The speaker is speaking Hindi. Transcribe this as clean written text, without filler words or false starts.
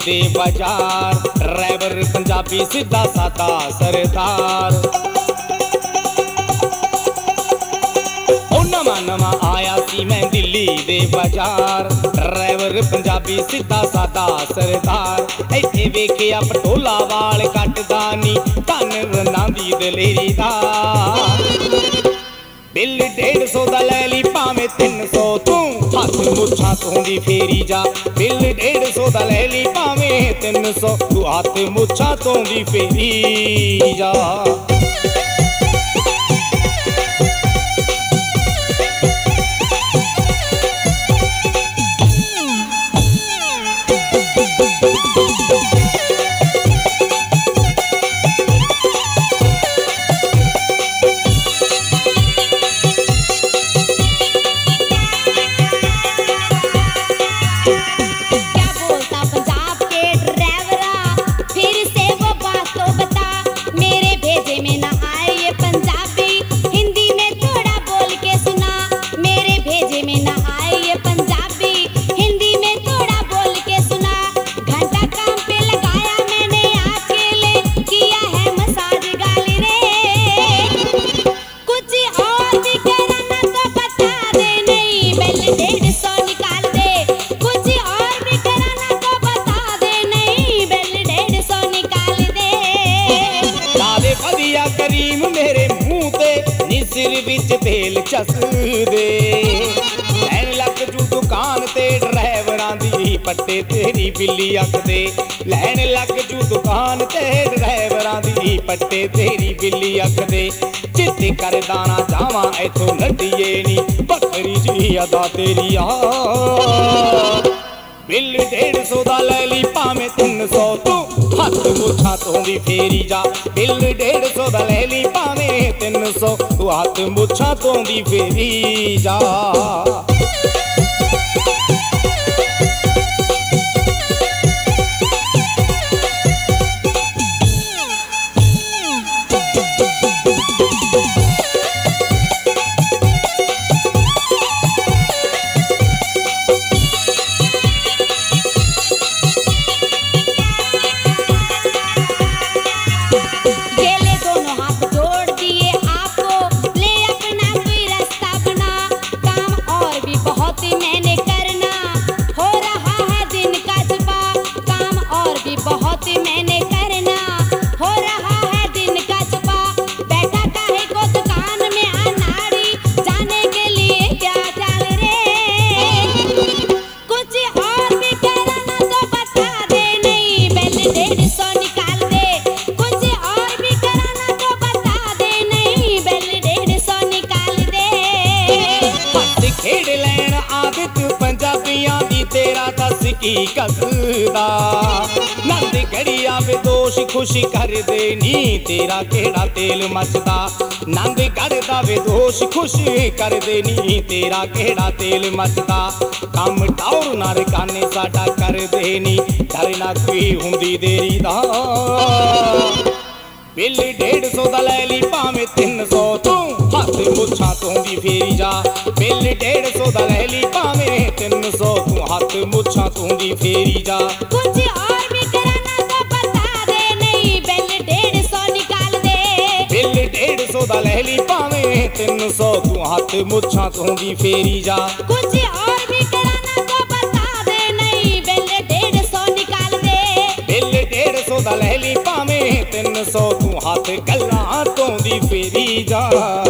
दे बाजार ड्राइवर पंजाबी सीधा सादा सरदार नवा नवा आया सी मैं दिल्ली दे बाजार ड्राइवर पंजाबी सीधा सादा सरदार इत्थे वेखिया पटोला वाल कटदा नी धन रन्ना दी दलेरी दा बिल 150 दा लै ली भावें 300 तू हथ मुछां धोंदी फेरी जा बिल 150 दा लै ली भावें 300 तू हथ मुछां धोंदी फेरी जा करीम मेरे मुंह ते नी सिर विच तेल चस दे लैन लग जू दुकान ते ड्राइवरां दी पट्टे तेरी बिल्ली अख दे लैन लग जू दुकान ते ड्राइवरां दी पट्टे तेरी बिल्ली अख दे चित्ते कर दाना जावां इथों नड्डिए नी बकरी जी अदा तेरी आ बिल 150 दा लै ली भावें 300 तू हथ मुछां धोंदी फेरी जा बिल 150 दा लै ली भावें 300 तू हथ मुछां धोंदी फेरी जा खेड़ लैन आदत पंजाबियां दी तेरा दस की कसदा नंद घड़िया बेदोश खुशी कर दे नी तेरा केड़ा तेल मचदा नंद गढ़दा बेदोश खुशी कर दे नी तेरा केड़ा तेल मचदा कम टाउर नार काने साडा कर दे नी डर ना कोई हुंदी देरी दा बिल 150 दा लै ली भावें 300 तू हथ मुछां धोंदी फेरी जा बिल 150 दा लै ली भावें 300 तू हथ मुछां धोंदी फेरी जा कुछ और भी कराना तो बता दे नहीं बिल 150 निकाल दे बिल 150 दा लै ली भावें 300 तू हथ मुछां धोंदी फेरी जा कुछ और भी कराना तो बता दे नहीं बिल 150 निकाल दे बिल 150 दा लै ली भावें 300 तू हथ गल्लां धोंदी फेरी जा।